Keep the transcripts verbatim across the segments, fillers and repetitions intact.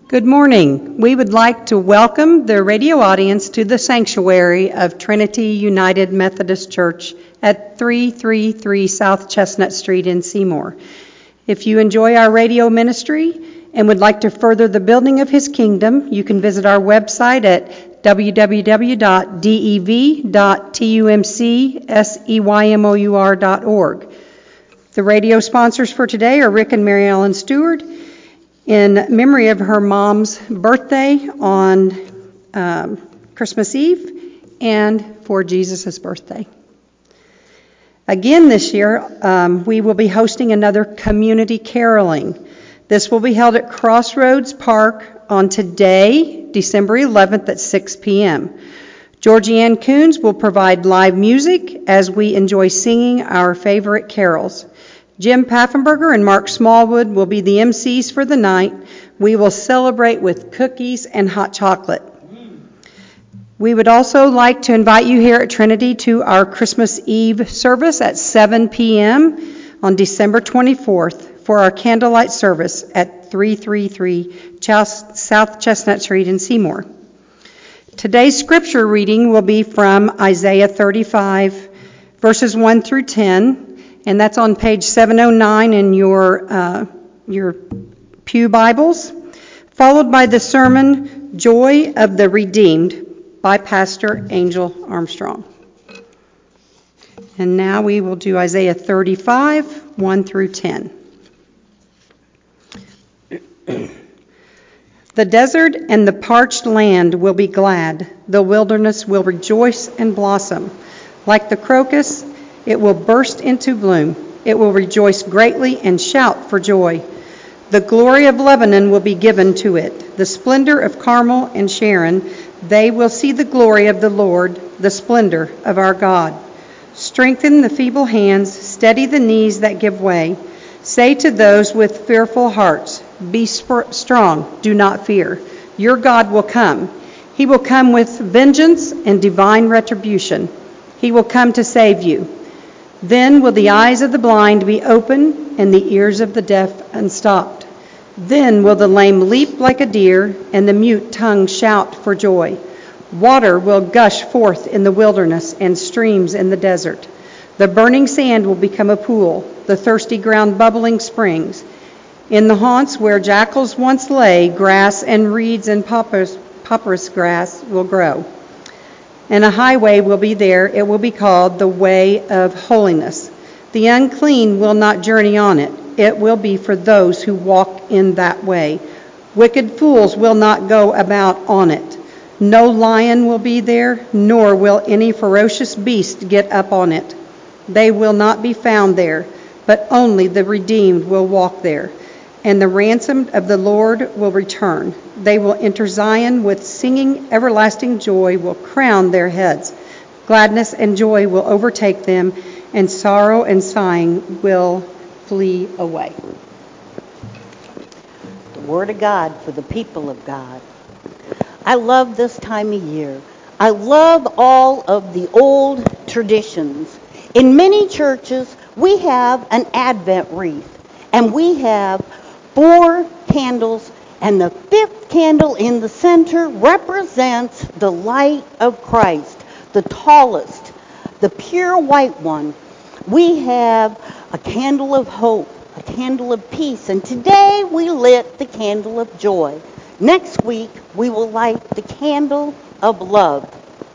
Good morning. We would like to welcome the radio audience to the sanctuary of Trinity United Methodist Church at three thirty-three South Chestnut Street in Seymour. If you enjoy our radio ministry and would like to further the building of His kingdom, you can visit our website at w w w dot dev dot tumcseymor dot org. The radio sponsors for today are Rick and Mary Ellen Stewart, in memory of her mom's birthday on um, Christmas Eve and for Jesus' birthday. Again this year, um, we will be hosting another community caroling. This will be held at Crossroads Park on today, December eleventh at six p.m. Georgianne Coons will provide live music as we enjoy singing our favorite carols. Jim Paffenberger and Mark Smallwood will be the M Cs for the night. We will celebrate with cookies and hot chocolate. We would also like to invite you here at Trinity to our Christmas Eve service at seven p.m. on December twenty-fourth for our candlelight service at three thirty-three South Chestnut Street in Seymour. Today's scripture reading will be from Isaiah thirty-five, verses one through ten. And that's on page seven oh nine in your uh, your Pew Bibles, followed by the sermon, Joy of the Redeemed, by Pastor Angel Armstrong. And now we will do Isaiah thirty-five, one through ten. The desert and the parched land will be glad. The wilderness will rejoice and blossom. Like the crocus, it will burst into bloom. It will rejoice greatly and shout for joy. The glory of Lebanon will be given to it, the splendor of Carmel and Sharon. They will see the glory of the Lord, the splendor of our God. Strengthen the feeble hands, steady the knees that give way. Say to those with fearful hearts, be sp- strong, do not fear. Your God will come. He will come with vengeance and divine retribution. He will come to save you. Then will the eyes of the blind be open and the ears of the deaf unstopped. Then will the lame leap like a deer and the mute tongue shout for joy. Water will gush forth in the wilderness and streams in the desert. The burning sand will become a pool, the thirsty ground bubbling springs. In the haunts where jackals once lay, grass and reeds and papyrus, papyrus grass will grow. And a highway will be there. It will be called the way of holiness. The unclean will not journey on it. It will be for those who walk in that way. Wicked fools will not go about on it. No lion will be there, nor will any ferocious beast get up on it. They will not be found there, but only the redeemed will walk there. And the ransomed of the Lord will return. They will enter Zion with singing. Everlasting joy will crown their heads. Gladness and joy will overtake them, and sorrow and sighing will flee away. The Word of God for the people of God. I love this time of year. I love all of the old traditions. In many churches, we have an Advent wreath, and we have four candles, and the fifth candle in the center represents the light of Christ, the tallest, the pure white one. We have a candle of hope, a candle of peace, and today we lit the candle of joy. Next week, we will light the candle of love.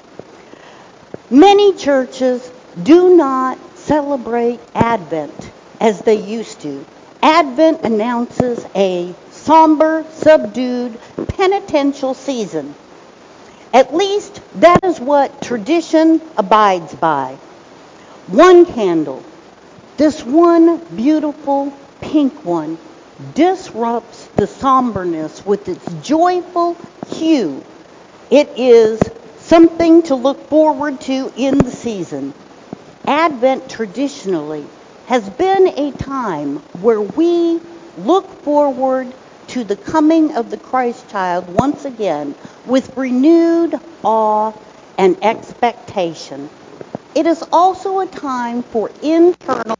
Many churches do not celebrate Advent as they used to. Advent announces a somber, subdued, penitential season. At least that is what tradition abides by. One candle, this one beautiful pink one, disrupts the somberness with its joyful hue. It is something to look forward to in the season. Advent traditionally has been a time where we look forward to the coming of the Christ child once again with renewed awe and expectation. It is also a time for internal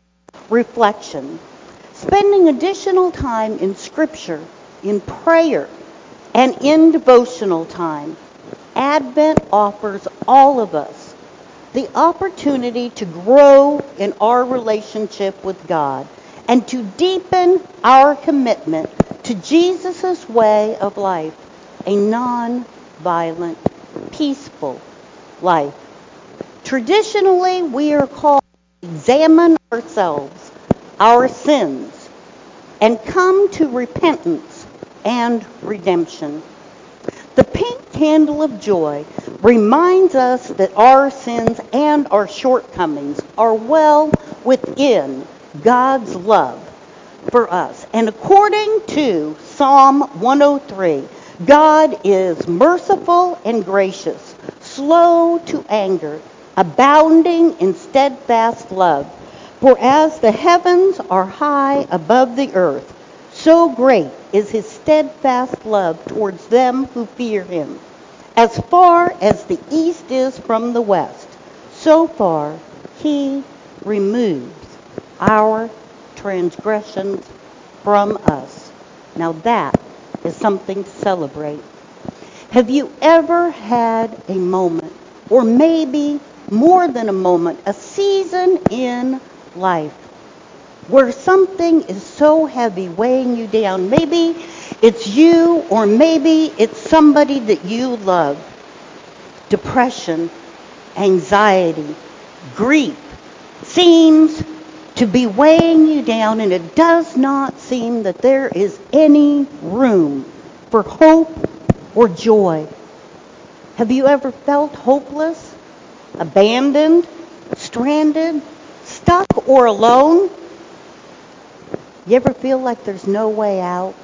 reflection, spending additional time in Scripture, in prayer, and in devotional time, Advent offers all of us the opportunity to grow in our relationship with God and to deepen our commitment to Jesus' way of life, a non-violent, peaceful life. Traditionally, we are called to examine ourselves, our sins, and come to repentance and redemption. The pink candle of joy reminds us that our sins and our shortcomings are well within God's love for us. And according to Psalm one oh three, God is merciful and gracious, slow to anger, abounding in steadfast love. For as the heavens are high above the earth, so great is his steadfast love towards them who fear him. As far as the east is from the west, so far he removes our transgressions from us. Now that is something to celebrate. Have you ever had a moment, or maybe more than a moment, a season in life where something is so heavy weighing you down? Maybe it's you, or maybe it's somebody that you love. Depression, anxiety, grief seems to be weighing you down, and it does not seem that there is any room for hope or joy. Have you ever felt hopeless, abandoned, stranded, stuck, or alone? You ever feel like there's no way out?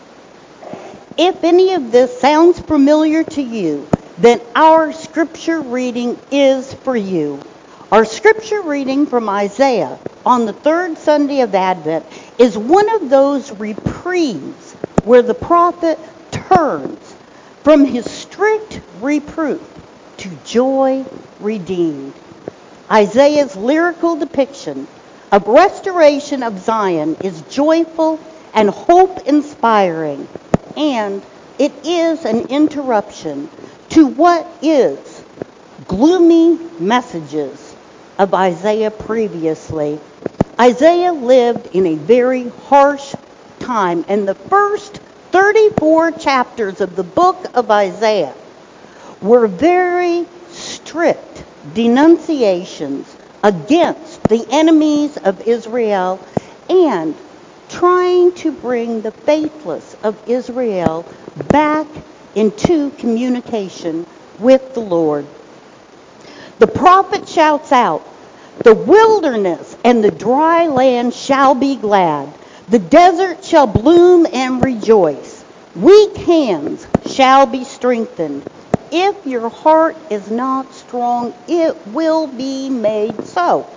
If any of this sounds familiar to you, then our scripture reading is for you. Our scripture reading from Isaiah on the third Sunday of Advent is one of those reprieves where the prophet turns from his strict reproof to joy redeemed. Isaiah's lyrical depiction of restoration of Zion is joyful and hope-inspiring, and it is an interruption to what is gloomy messages of Isaiah previously. Isaiah lived in a very harsh time, and the first thirty-four chapters of the book of Isaiah were very strict denunciations against the enemies of Israel and trying to bring the faithless of Israel back into communication with the Lord. The prophet shouts out, "The wilderness and the dry land shall be glad. The desert shall bloom and rejoice. Weak hands shall be strengthened. If your heart is not strong, it will be made so."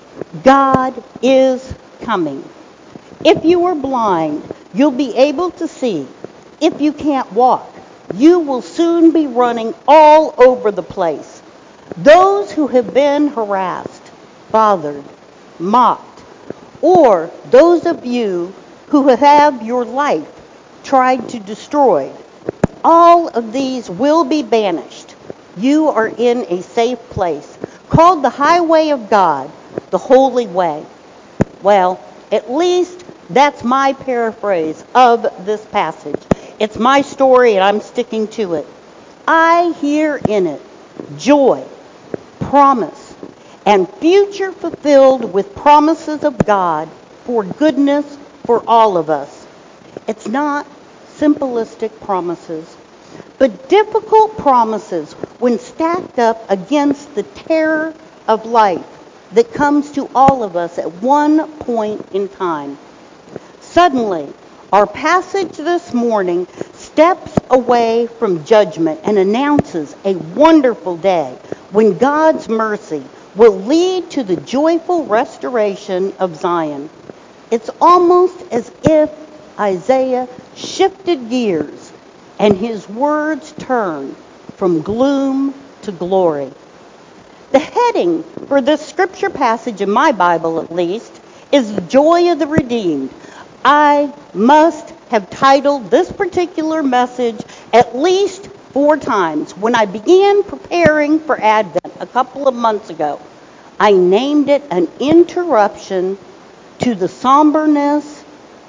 God is coming. If you are blind, you'll be able to see. If you can't walk, you will soon be running all over the place. Those who have been harassed, bothered, mocked, or those of you who have your life tried to destroy, all of these will be banished. You are in a safe place, called the highway of God, the holy way. Well, at least that's my paraphrase of this passage. It's my story, and I'm sticking to it. I hear in it joy, promise, and future fulfilled with promises of God for goodness for all of us. It's not simplistic promises, but difficult promises when stacked up against the terror of life that comes to all of us at one point in time. Suddenly, our passage this morning steps away from judgment and announces a wonderful day when God's mercy will lead to the joyful restoration of Zion. It's almost as if Isaiah shifted gears and his words turned from gloom to glory. The heading for this scripture passage in my Bible, at least, is the joy of the redeemed. I must have titled this particular message at least four times. When I began preparing for Advent a couple of months ago, I named it an interruption to the somberness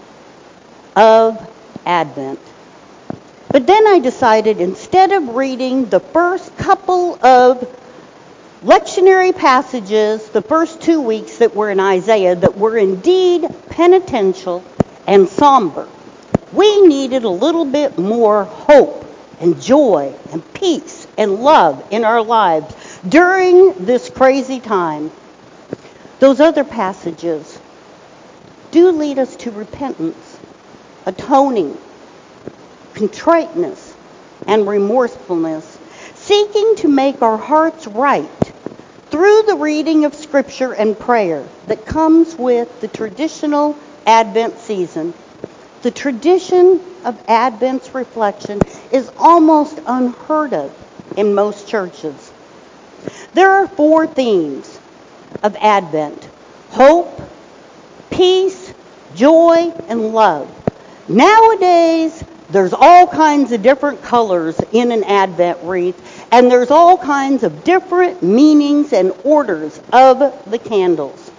of Advent. But then I decided, instead of reading the first couple of lectionary passages, the first two weeks that were in Isaiah, that were indeed penitential and somber, we needed a little bit more hope and joy and peace and love in our lives during this crazy time. Those other passages do lead us to repentance, atoning, contriteness, and remorsefulness, seeking to make our hearts right through the reading of Scripture and prayer that comes with the traditional Advent season. The tradition of Advent's reflection is almost unheard of in most churches. There are four themes of Advent: hope, peace, joy, and love. Nowadays, there's all kinds of different colors in an Advent wreath, and there's all kinds of different meanings and orders of the candles.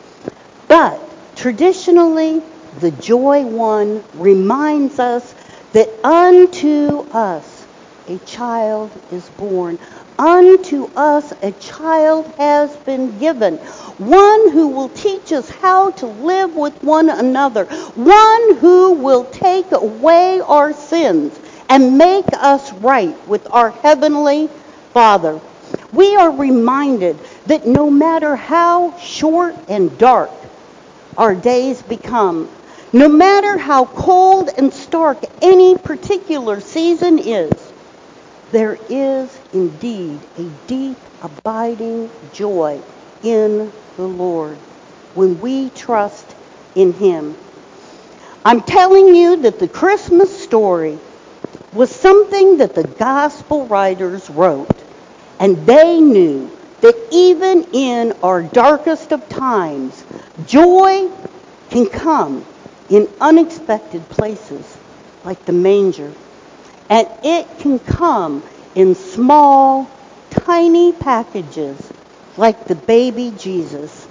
But traditionally, the joy one reminds us that unto us a child is born. Unto us a child has been given, one who will teach us how to live with one another, one who will take away our sins and make us right with our Heavenly Father. We are reminded that no matter how short and dark our days become, no matter how cold and stark any particular season is, there is indeed a deep, abiding joy in the Lord when we trust in Him. I'm telling you that the Christmas story was something that the gospel writers wrote, and they knew that even in our darkest of times, joy can come in unexpected places like the manger. And it can come in small, tiny packages like the baby Jesus.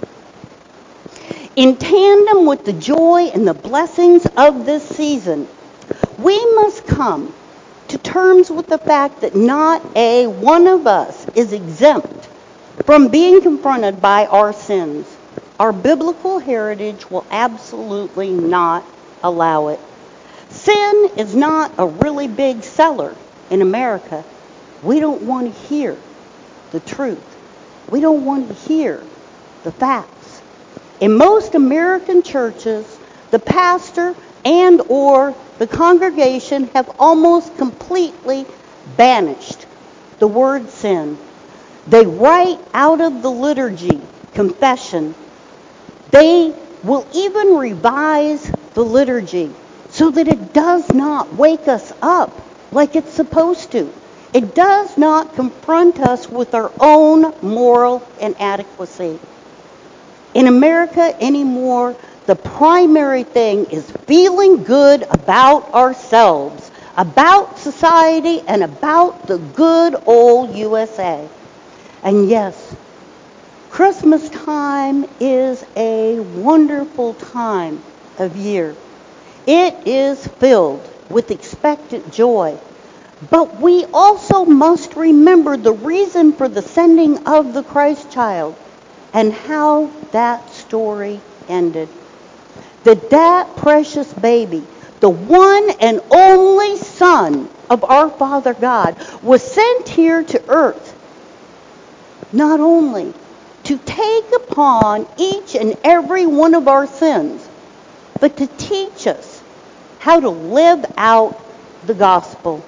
In tandem with the joy and the blessings of this season, we must come to terms with the fact that not a one of us is exempt from being confronted by our sins. Our biblical heritage will absolutely not allow it. Sin is not a really big seller in America. We don't want to hear the truth. We don't want to hear the facts. In most American churches, the pastor and or the congregation have almost completely banished the word sin. They write out of the liturgy confession. They will even revise the liturgy so that it does not wake us up like it's supposed to. It does not confront us with our own moral inadequacy. In America anymore, the primary thing is feeling good about ourselves, about society, and about the good old U S A. And yes, Christmas time is a wonderful time of year. It is filled with expectant joy. But we also must remember the reason for the sending of the Christ child and how that story ended. That that precious baby, the one and only Son of our Father God, was sent here to earth not only to take upon each and every one of our sins, but to teach us how to live out the gospel.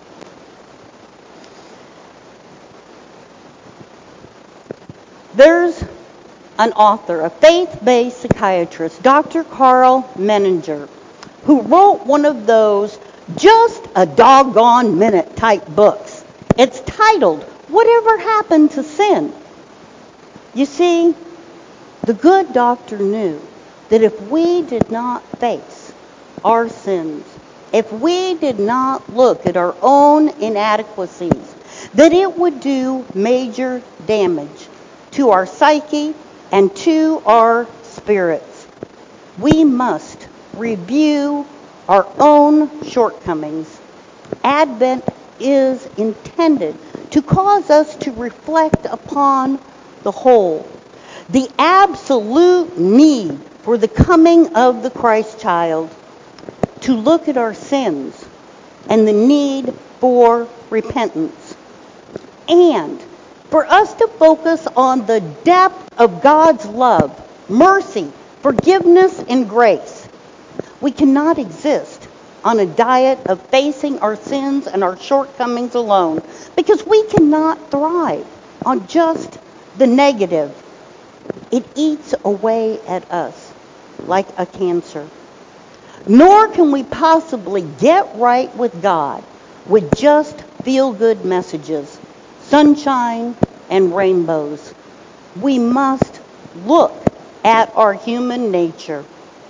There's an author, a faith-based psychiatrist, Doctor Carl Menninger, who wrote one of those just a doggone minute type books. It's titled, Whatever Happened to Sin? You see, the good doctor knew that if we did not face our sins, if we did not look at our own inadequacies, that it would do major damage to our psyche and to our spirits. We must review our own shortcomings. Advent is intended to cause us to reflect upon the whole, the absolute need for the coming of the Christ child, to look at our sins and the need for repentance, and for us to focus on the depth of God's love, mercy, forgiveness, and grace. We cannot exist on a diet of facing our sins and our shortcomings alone, because we cannot thrive on just the negative. It eats away at us like a cancer. Nor can we possibly get right with God with just feel-good messages, sunshine and rainbows. We must look at our human nature.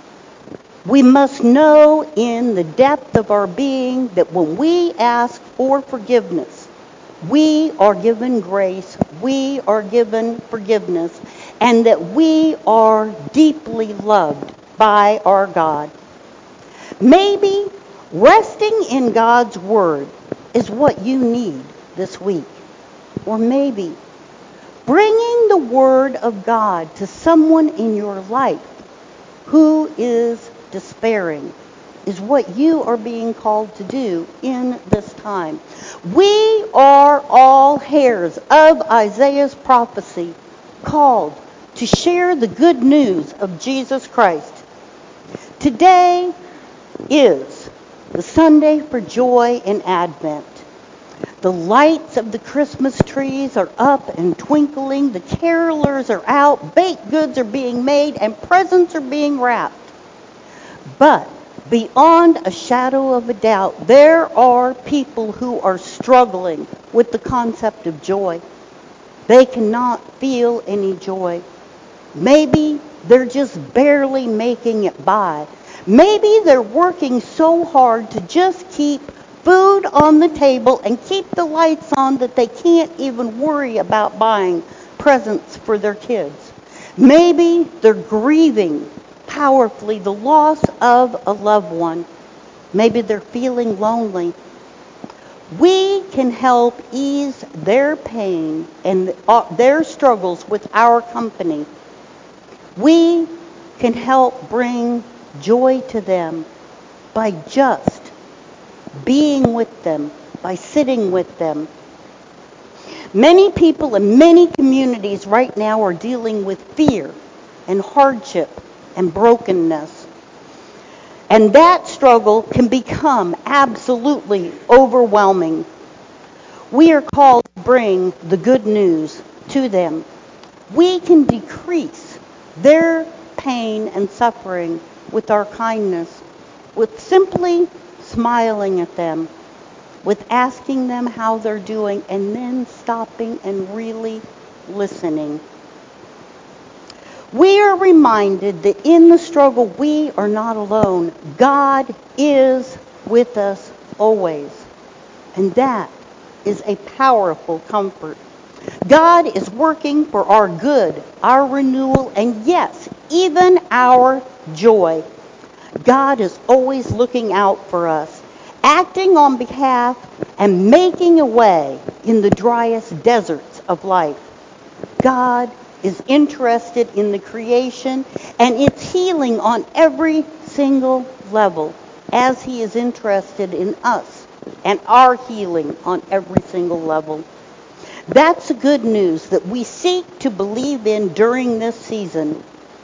We must know in the depth of our being that when we ask for forgiveness, we are given grace, we are given forgiveness, and that we are deeply loved by our God. Maybe resting in God's Word is what you need this week. Or maybe bringing the Word of God to someone in your life who is despairing is what you are being called to do in this time. We are all heirs of Isaiah's prophecy, called to share the good news of Jesus Christ. Today is the Sunday for joy in Advent. The lights of the Christmas trees are up and twinkling. The carolers are out. Baked goods are being made and presents are being wrapped. But beyond a shadow of a doubt, there are people who are struggling with the concept of joy. They cannot feel any joy. Maybe they're just barely making it by. Maybe they're working so hard to just keep food on the table and keep the lights on that they can't even worry about buying presents for their kids. Maybe they're grieving powerfully the loss of a loved one. Maybe they're feeling lonely. We can help ease their pain and their struggles with our company. We can help bring joy to them by just being with them, by sitting with them. Many people in many communities right now are dealing with fear and hardship and brokenness. And that struggle can become absolutely overwhelming. We are called to bring the good news to them. We can decrease their pain and suffering with our kindness, with simply smiling at them, with asking them how they're doing, and then stopping and really listening. We are reminded that in the struggle we are not alone. God is with us always. And that is a powerful comfort. God is working for our good, our renewal, and yes, even our joy. God is always looking out for us, acting on behalf and making a way in the driest deserts of life. God is interested in the creation and its healing on every single level, as He is interested in us and our healing on every single level. That's the good news that we seek to believe in during this season.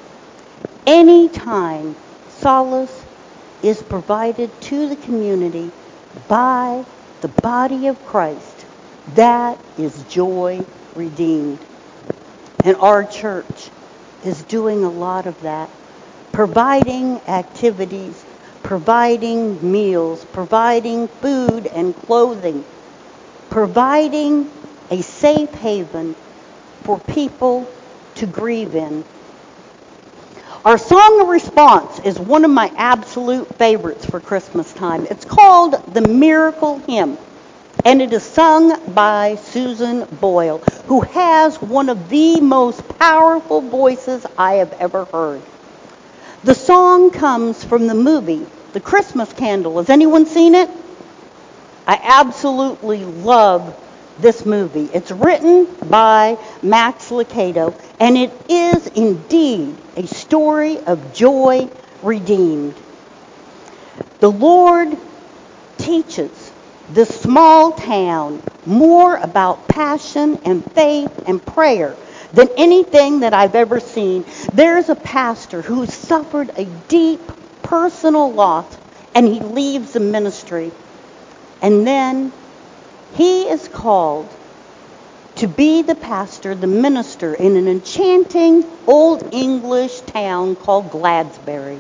Anytime solace is provided to the community by the body of Christ, that is joy redeemed. And our church is doing a lot of that, providing activities, providing meals, providing food and clothing, providing a safe haven for people to grieve in. Our song of response is one of my absolute favorites for Christmas time. It's called the Miracle Hymn, and it is sung by Susan Boyle, who has one of the most powerful voices I have ever heard. The song comes from the movie, The Christmas Candle. Has anyone seen it? I absolutely love this movie. It's written by Max Lucado, and it is indeed a story of joy redeemed. The Lord teaches this small town more about passion and faith and prayer than anything that I've ever seen. There's a pastor who suffered a deep personal loss, and he leaves the ministry. And then he is called to be the pastor, the minister, in an enchanting Old English town called Gladsbury.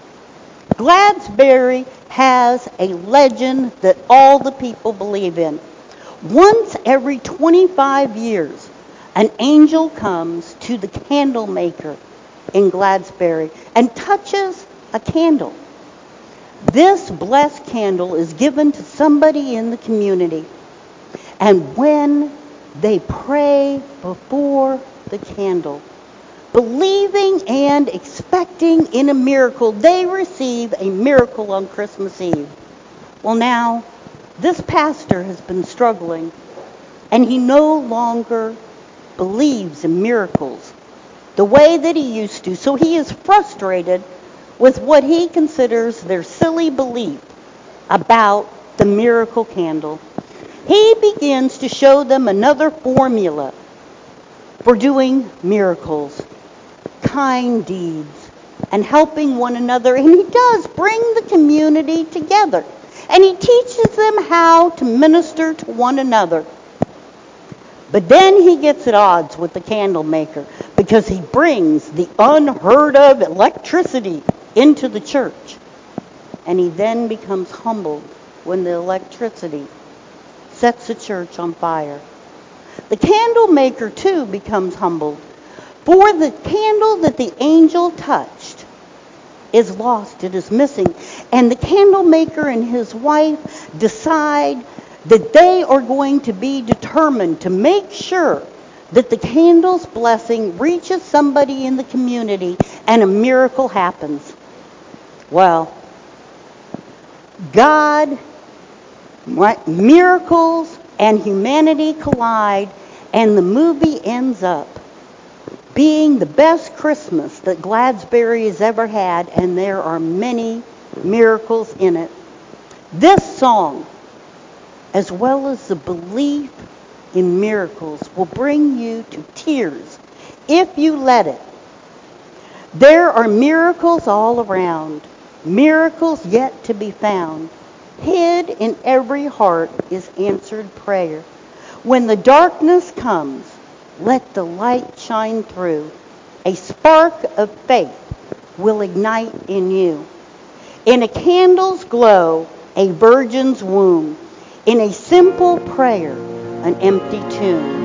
Gladsbury has a legend that all the people believe in. Once every twenty-five years, an angel comes to the candle maker in Gladsbury and touches a candle. This blessed candle is given to somebody in the community. And when they pray before the candle, believing and expecting in a miracle, they receive a miracle on Christmas Eve. Well, now, this pastor has been struggling, and he no longer believes in miracles the way that he used to. So he is frustrated with what he considers their silly belief about the miracle candle. He begins to show them another formula for doing miracles, kind deeds, and helping one another. And he does bring the community together. And he teaches them how to minister to one another. But then he gets at odds with the candle maker because he brings the unheard of electricity into the church. And he then becomes humbled when the electricity sets the church on fire. The candle maker, too, becomes humbled. For the candle that the angel touched is lost, it is missing. And the candle maker and his wife decide that they are going to be determined to make sure that the candle's blessing reaches somebody in the community and a miracle happens. Well, God, miracles and humanity collide, and the movie ends up being the best Christmas that Gladsbury has ever had, and there are many miracles in it. This song, as well as the belief in miracles, will bring you to tears if you let it. There are miracles all around, miracles yet to be found. Hid in every heart is answered prayer. When the darkness comes, let the light shine through. A spark of faith will ignite in you. In a candle's glow, a virgin's womb. In a simple prayer, an empty tomb.